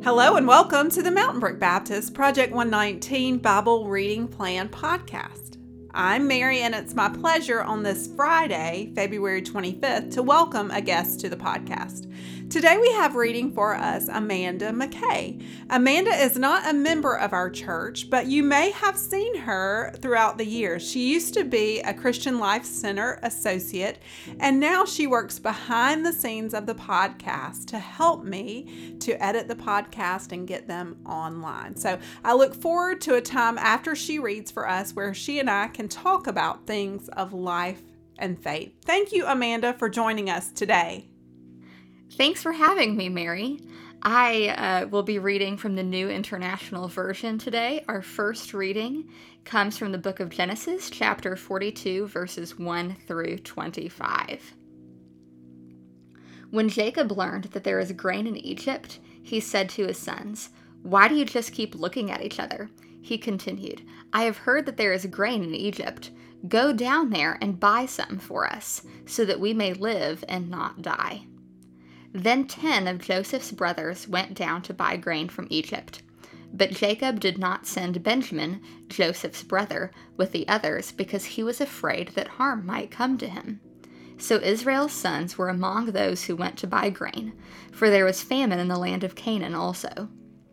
Hello and welcome to the Mountain Brook Baptist Project 119 Bible Reading Plan podcast. I'm Mary, and it's my pleasure on this Friday, February 25th, to welcome a guest to the podcast. Today we have reading for us Amanda McKay. Amanda is not a member of our church, but you may have seen her throughout the years. She used to be a Christian Life Center associate, and now she works behind the scenes of the podcast to help me to edit the podcast and get them online. So I look forward to a time after she reads for us where she and I can talk about things of life and faith. Thank you, Amanda, for joining us today. Thanks for having me, Mary. I will be reading from the New International Version today. Our first reading comes from the book of Genesis, chapter 42, verses 1 through 25. When Jacob learned that there is grain in Egypt, he said to his sons, "Why do you just keep looking at each other?" He continued, "I have heard that there is grain in Egypt. Go down there and buy some for us, so that we may live and not die." Then 10 of Joseph's brothers went down to buy grain from Egypt. But Jacob did not send Benjamin, Joseph's brother, with the others because he was afraid that harm might come to him. So Israel's sons were among those who went to buy grain, for there was famine in the land of Canaan also.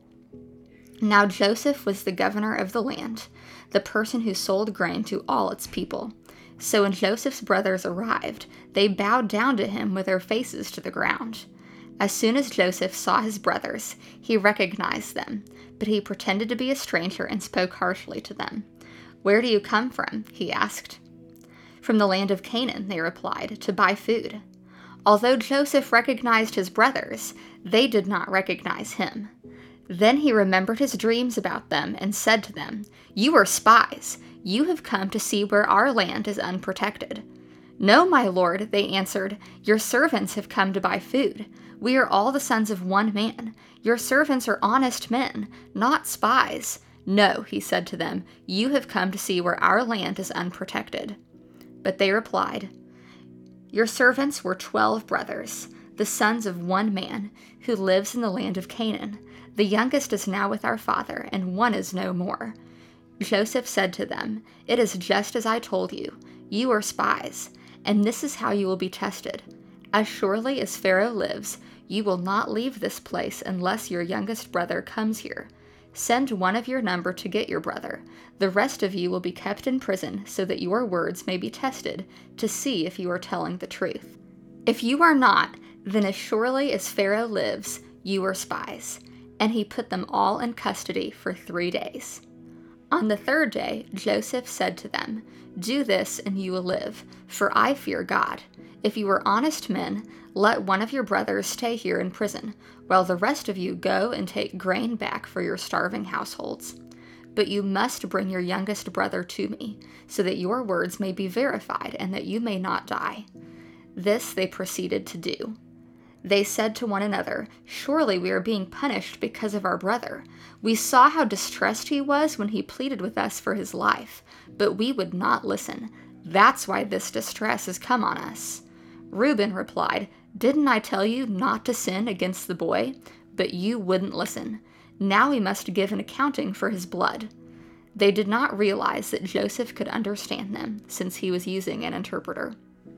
Now Joseph was the governor of the land, the person who sold grain to all its people. So when Joseph's brothers arrived, they bowed down to him with their faces to the ground. As soon as Joseph saw his brothers, he recognized them, but he pretended to be a stranger and spoke harshly to them. "Where do you come from?" he asked. "From the land of Canaan," they replied, "to buy food." Although Joseph recognized his brothers, they did not recognize him. Then he remembered his dreams about them and said to them, "You are spies. You have come to see where our land is unprotected." "No, my lord," they answered, "your servants have come to buy food. We are all the sons of one man. Your servants are honest men, not spies." "No," he said to them, "you have come to see where our land is unprotected." But they replied, "Your servants were 12 brothers, the sons of one man, who lives in the land of Canaan. The youngest is now with our father, and one is no more." Joseph said to them, "It is just as I told you. You are spies, and this is how you will be tested. As surely as Pharaoh lives, you will not leave this place unless your youngest brother comes here. Send one of your number to get your brother. The rest of you will be kept in prison so that your words may be tested to see if you are telling the truth. If you are not, then as surely as Pharaoh lives, you are spies." And he put them all in custody for 3 days. On the 3rd day, Joseph said to them, "Do this and you will live, for I fear God. If you are honest men, let one of your brothers stay here in prison, while the rest of you go and take grain back for your starving households. But you must bring your youngest brother to me, so that your words may be verified and that you may not die." This they proceeded to do. They said to one another, "Surely we are being punished because of our brother. We saw how distressed he was when he pleaded with us for his life, but we would not listen. That's why this distress has come on us." Reuben replied, "Didn't I tell you not to sin against the boy? But you wouldn't listen. Now we must give an accounting for his blood." They did not realize that Joseph could understand them, since he was using an interpreter.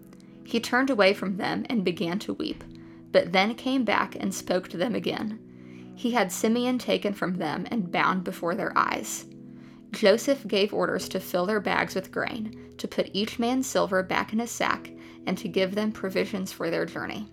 He turned away from them and began to weep, but then came back and spoke to them again. He had Simeon taken from them and bound before their eyes. Joseph gave orders to fill their bags with grain, to put each man's silver back in his sack, and to give them provisions for their journey.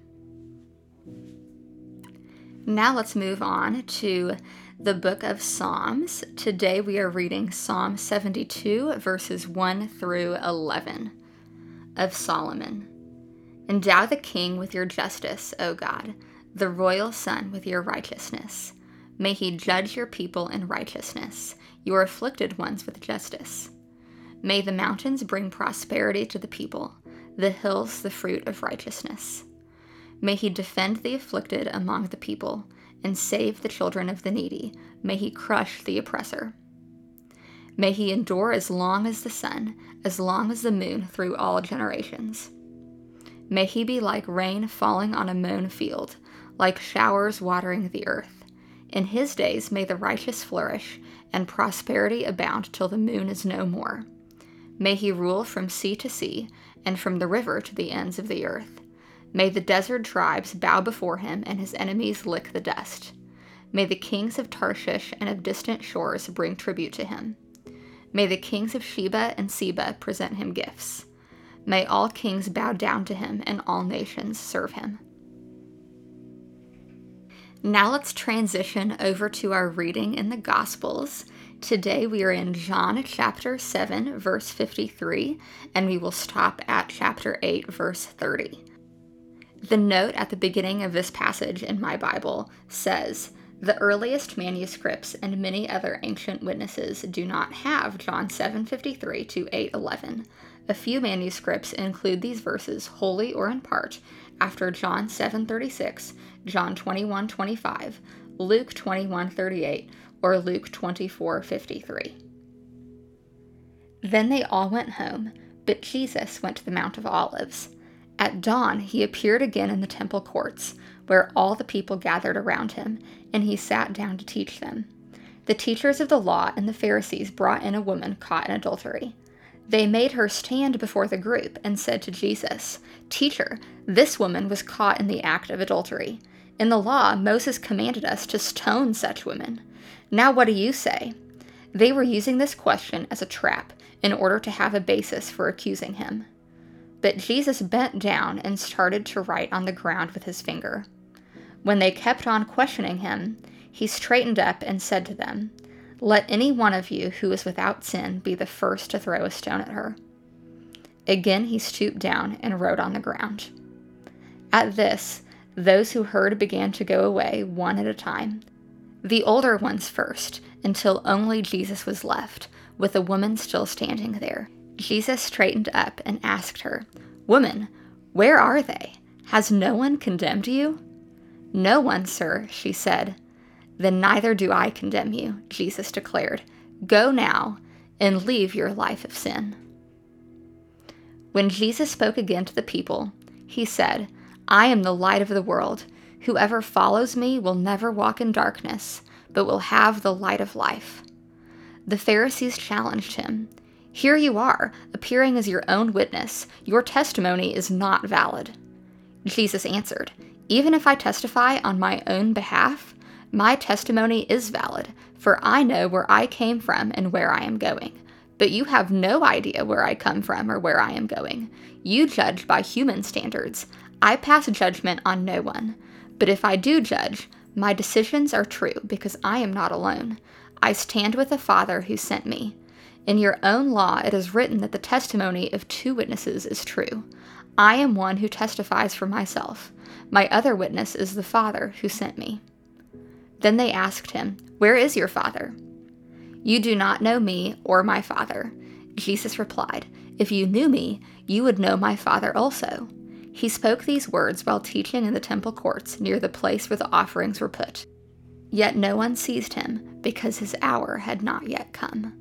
Now let's move on to the book of Psalms. Today we are reading Psalm 72, verses 1 through 11, of Solomon. "Endow the king with your justice, O God, the royal son with your righteousness. May he judge your people in righteousness, your afflicted ones with justice. May the mountains bring prosperity to the people, the hills the fruit of righteousness. May he defend the afflicted among the people, and save the children of the needy. May he crush the oppressor. May he endure as long as the sun, as long as the moon through all generations. May he be like rain falling on a mown field, like showers watering the earth. In his days may the righteous flourish, and prosperity abound till the moon is no more. May he rule from sea to sea, and from the river to the ends of the earth. May the desert tribes bow before him, and his enemies lick the dust. May the kings of Tarshish and of distant shores bring tribute to him. May the kings of Sheba and Seba present him gifts. May all kings bow down to him, and all nations serve him. Now let's transition over to our reading in the Gospels. Today we are in John chapter 7, verse 53, and we will stop at chapter 8, verse 30. The note at the beginning of this passage in my Bible says, "The earliest manuscripts and many other ancient witnesses do not have John 7:53 to 8:11. A few manuscripts include these verses wholly or in part after John 7:36, John 21:25, Luke 21:38, or Luke 24:53. Then they all went home, but Jesus went to the Mount of Olives. At dawn he appeared again in the temple courts, where all the people gathered around him, and he sat down to teach them. The teachers of the law and the Pharisees brought in a woman caught in adultery. They made her stand before the group and said to Jesus, "Teacher, this woman was caught in the act of adultery. In the law, Moses commanded us to stone such women. Now what do you say?" They were using this question as a trap in order to have a basis for accusing him. But Jesus bent down and started to write on the ground with his finger. When they kept on questioning him, he straightened up and said to them, "Let any one of you who is without sin be the first to throw a stone at her." Again he stooped down and wrote on the ground. At this, those who heard began to go away one at a time, the older ones first, until only Jesus was left, with the woman still standing there. Jesus straightened up and asked her, "Woman, where are they? Has no one condemned you?" "No one, sir," she said. "Then neither do I condemn you," Jesus declared. "Go now and leave your life of sin." When Jesus spoke again to the people, he said, "I am the light of the world. Whoever follows me will never walk in darkness, but will have the light of life." The Pharisees challenged him. "Here you are, appearing as your own witness. Your testimony is not valid." Jesus answered, "Even if I testify on my own behalf, my testimony is valid, for I know where I came from and where I am going. But you have no idea where I come from or where I am going. You judge by human standards. I pass judgment on no one. But if I do judge, my decisions are true because I am not alone. I stand with the Father who sent me. In your own law it is written that the testimony of two witnesses is true. I am one who testifies for myself. My other witness is the Father who sent me." Then they asked him, "Where is your Father?" "You do not know me or my Father." Jesus replied, "If you knew me, you would know my Father also." He spoke these words while teaching in the temple courts near the place where the offerings were put. Yet no one seized him, because his hour had not yet come.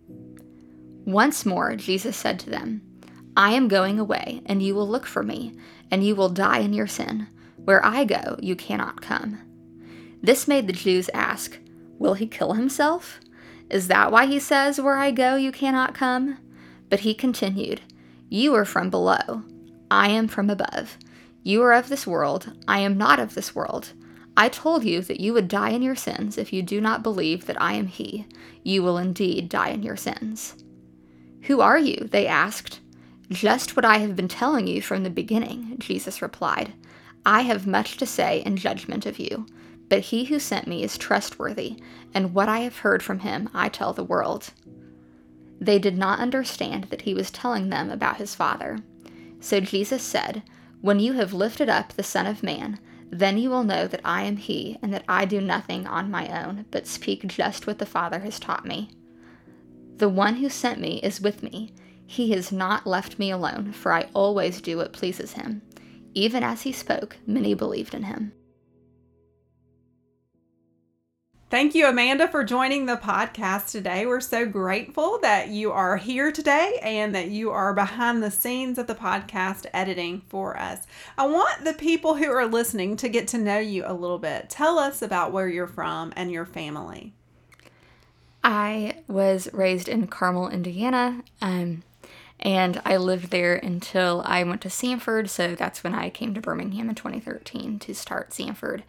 Once more Jesus said to them, "I am going away, and you will look for me, and you will die in your sin. Where I go, you cannot come." This made the Jews ask, "Will he kill himself? Is that why he says, 'Where I go, you cannot come'?" But he continued, "You are from below. I am from above. You are of this world. I am not of this world. I told you that you would die in your sins if you do not believe that I am he. You will indeed die in your sins." "Who are you?" they asked. "Just what I have been telling you from the beginning," Jesus replied. "I have much to say in judgment of you, but he who sent me is trustworthy, and what I have heard from him I tell the world." They did not understand that he was telling them about his Father. So Jesus said, "When you have lifted up the Son of Man, then you will know that I am he, and that I do nothing on my own, but speak just what the Father has taught me. The one who sent me is with me. He has not left me alone, for I always do what pleases him." Even as he spoke, many believed in him. Thank you, Amanda, for joining the podcast today. We're so grateful that you are here today and that you are behind the scenes of the podcast editing for us. I want the people who are listening to get to know you a little bit. Tell us about where you're from and your family. I was raised in Carmel, Indiana, and I lived there until I went to Sanford, so that's when I came to Birmingham in 2013 to start Sanford.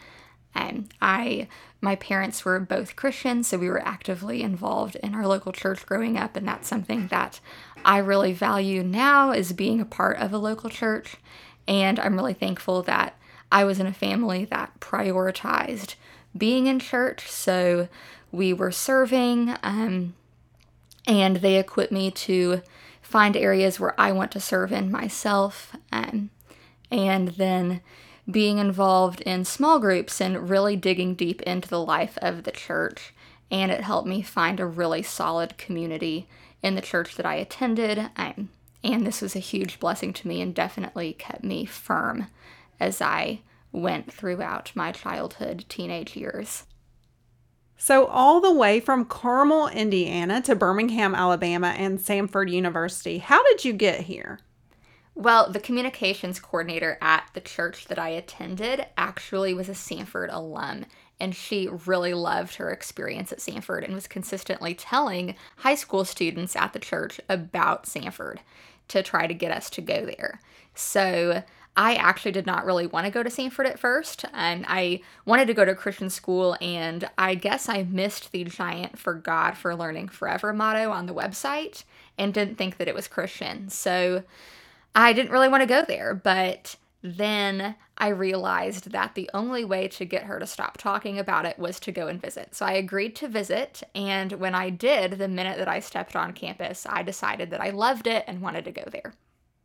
My parents were both Christians, so we were actively involved in our local church growing up, and that's something that I really value now, is being a part of a local church. And I'm really thankful that I was in a family that prioritized being in church, so we were serving, and they equipped me to find areas where I want to serve in myself, and then being involved in small groups and really digging deep into the life of the church. And it helped me find a really solid community in the church that I attended. And this was a huge blessing to me and definitely kept me firm as I went throughout my childhood, teenage years. So all the way from Carmel, Indiana to Birmingham, Alabama and Samford University, how did you get here? Well, the communications coordinator at the church that I attended actually was a Sanford alum, and she really loved her experience at Sanford and was consistently telling high school students at the church about Sanford to try to get us to go there. So I actually did not really want to go to Sanford at first. I wanted to go to Christian school, and I guess I missed the Giant for God for Learning Forever motto on the website and didn't think that it was Christian. So I didn't really want to go there, but then I realized that the only way to get her to stop talking about it was to go and visit. So I agreed to visit, and when I did, the minute that I stepped on campus, I decided that I loved it and wanted to go there.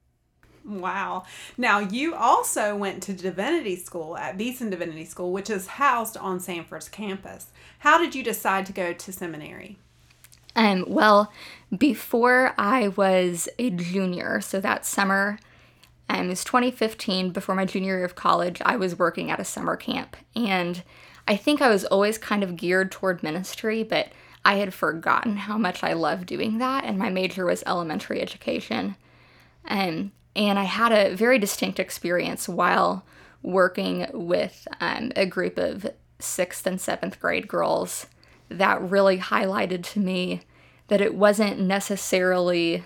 Wow. Now, you also went to divinity school at Beeson Divinity School, which is housed on Sanford's campus. How did you decide to go to seminary? Well, before I was a junior, so that summer, it was 2015, before my junior year of college, I was working at a summer camp. And I think I was always kind of geared toward ministry, but I had forgotten how much I loved doing that. And my major was elementary education. And I had a very distinct experience while working with a group of 6th and 7th grade girls that really highlighted to me that it wasn't necessarily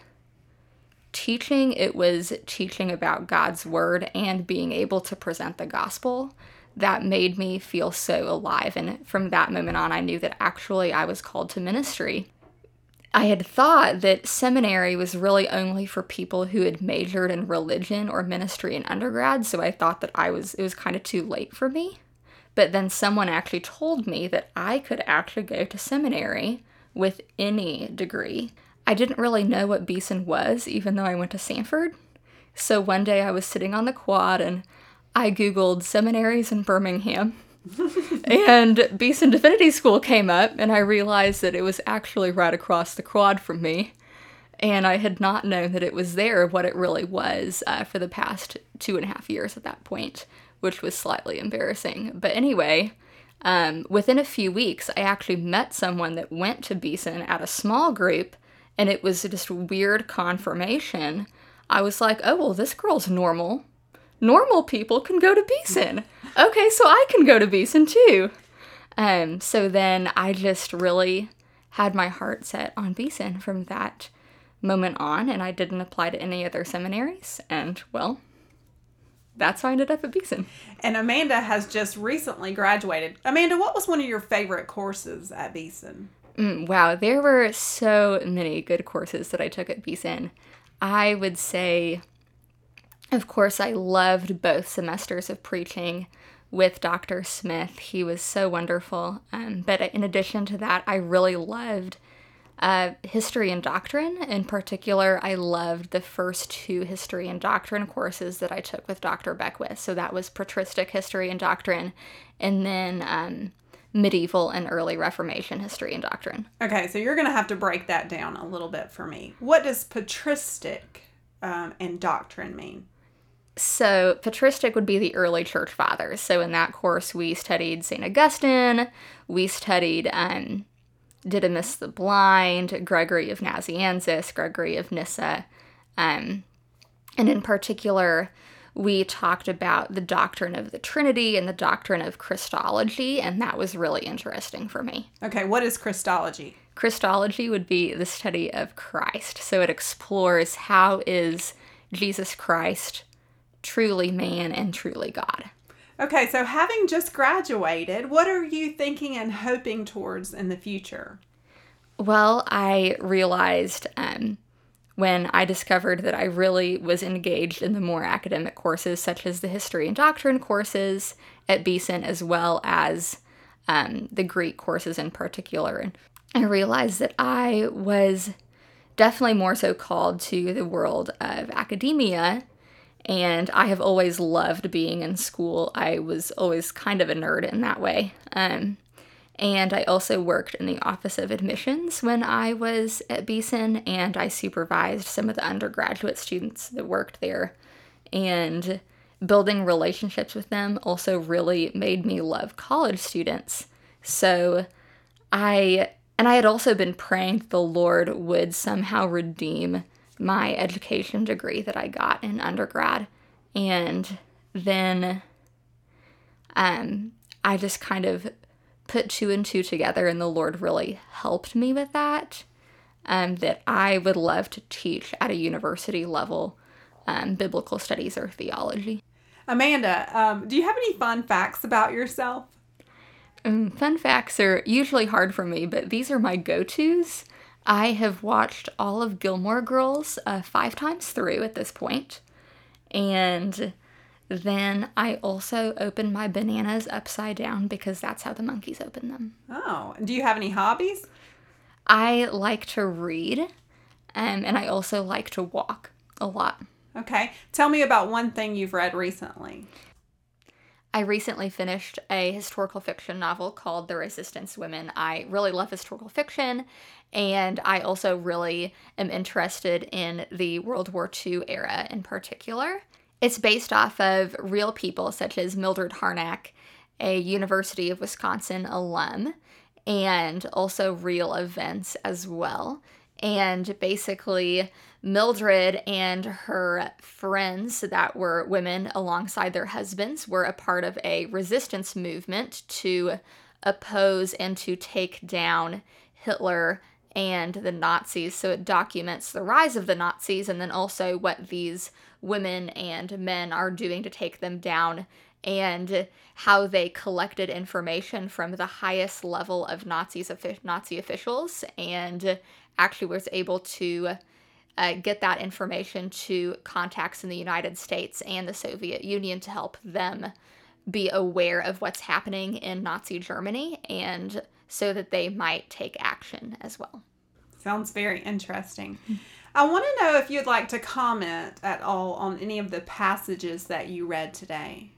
teaching, it was teaching about God's word and being able to present the gospel that made me feel so alive. And from that moment on, I knew that actually I was called to ministry. I had thought that seminary was really only for people who had majored in religion or ministry in undergrad, so I thought that it was kind of too late for me. But then someone actually told me that I could actually go to seminary with any degree. I didn't really know what Beeson was, even though I went to Sanford. So one day I was sitting on the quad and I Googled seminaries in Birmingham. And Beeson Divinity School came up, and I realized that it was actually right across the quad from me. And I had not known that it was there, what it really was, for the past 2.5 years at that point, which was slightly embarrassing. But anyway, within a few weeks, I actually met someone that went to Beeson at a small group, and it was just weird confirmation. I was like, oh, well, this girl's normal. Normal people can go to Beeson. Okay, so I can go to Beeson too. So then I just really had my heart set on Beeson from that moment on, and I didn't apply to any other seminaries, and well, that's how I ended up at Beeson. And Amanda has just recently graduated. Amanda, what was one of your favorite courses at Beeson? Wow, there were so many good courses that I took at Beeson. I would say, of course, I loved both semesters of preaching with Dr. Smith. He was so wonderful. But in addition to that, I really loved history and doctrine. In particular, I loved the first 2 history and doctrine courses that I took with Dr. Beckwith. So that was patristic history and doctrine, and then medieval and early Reformation history and doctrine. Okay, so you're going to have to break that down a little bit for me. What does patristic and doctrine mean? So patristic would be the early church fathers. So in that course, we studied St. Augustine, we studied Didymus the Blind, Gregory of Nazianzus, Gregory of Nyssa, and in particular, we talked about the doctrine of the Trinity and the doctrine of Christology, and that was really interesting for me. Okay, what is Christology? Christology would be the study of Christ. So it explores how is Jesus Christ truly man and truly God. Okay, so having just graduated, what are you thinking and hoping towards in the future? Well, I realized when I discovered that I really was engaged in the more academic courses, such as the history and doctrine courses at Beeson, as well as the Greek courses in particular. And I realized that I was definitely more so called to the world of academia, and I have always loved being in school. I was always kind of a nerd in that way. And I also worked in the Office of Admissions when I was at Beeson, and I supervised some of the undergraduate students that worked there. And building relationships with them also really made me love college students. So I had also been praying that the Lord would somehow redeem my education degree that I got in undergrad. And then I just kind of put two and two together, and the Lord really helped me with that, that I would love to teach at a university level biblical studies or theology. Amanda, do you have any fun facts about yourself? Fun facts are usually hard for me, but these are my go-tos. I have watched all of Gilmore Girls 5 times through at this point, and then I also open my bananas upside down because that's how the monkeys open them. Oh, do you have any hobbies? I like to read, and I also like to walk a lot. Okay. Tell me about one thing you've read recently. I recently finished a historical fiction novel called The Resistance Women. I really love historical fiction, and I also really am interested in the World War II era in particular. It's based off of real people such as Mildred Harnack, a University of Wisconsin alum, and also real events as well. And basically, Mildred and her friends that were women alongside their husbands were a part of a resistance movement to oppose and to take down Hitler and the Nazis. So it documents the rise of the Nazis and then also what these women and men are doing to take them down, and how they collected information from the highest level of Nazi officials and actually was able to get that information to contacts in the United States and the Soviet Union to help them be aware of what's happening in Nazi Germany, and so that they might take action as well. Sounds very interesting. I want to know if you'd like to comment at all on any of the passages that you read today.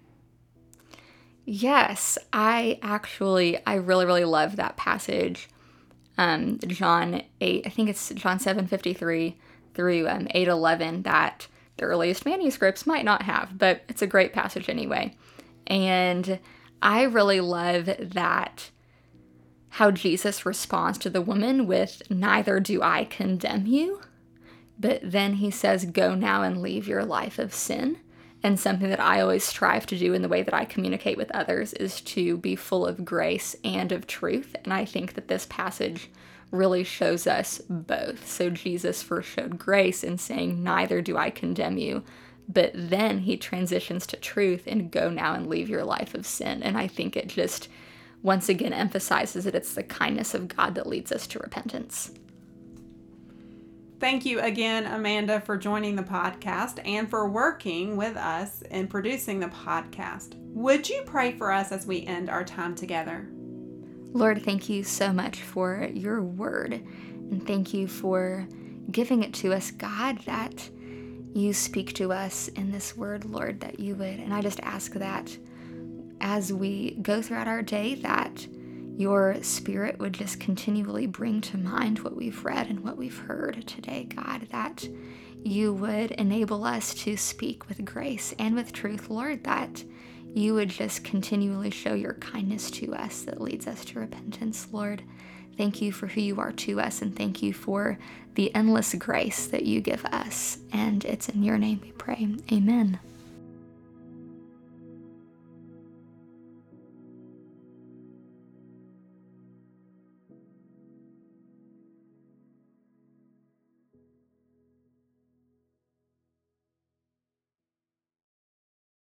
Yes, I really, really love that passage. John 8, I think it's John 7:53 through 8:11 that the earliest manuscripts might not have, but it's a great passage anyway. And I really love that how Jesus responds to the woman with, "Neither do I condemn you." But then he says, "Go now and leave your life of sin." And something that I always strive to do in the way that I communicate with others is to be full of grace and of truth. And I think that this passage really shows us both. So Jesus first showed grace in saying, "Neither do I condemn you." But then he transitions to truth and "Go now and leave your life of sin." And I think it just once again emphasizes that it's the kindness of God that leads us to repentance. Thank you again, Amanda, for joining the podcast and for working with us in producing the podcast. Would you pray for us as we end our time together? Lord, thank you so much for your word, and thank you for giving it to us, God, that you speak to us in this word, Lord, that you would. And I just ask that as we go throughout our day, that your Spirit would just continually bring to mind what we've read and what we've heard today, God, that you would enable us to speak with grace and with truth, Lord, that you would just continually show your kindness to us that leads us to repentance, Lord. Thank you for who you are to us, and thank you for the endless grace that you give us. And it's in your name we pray. Amen.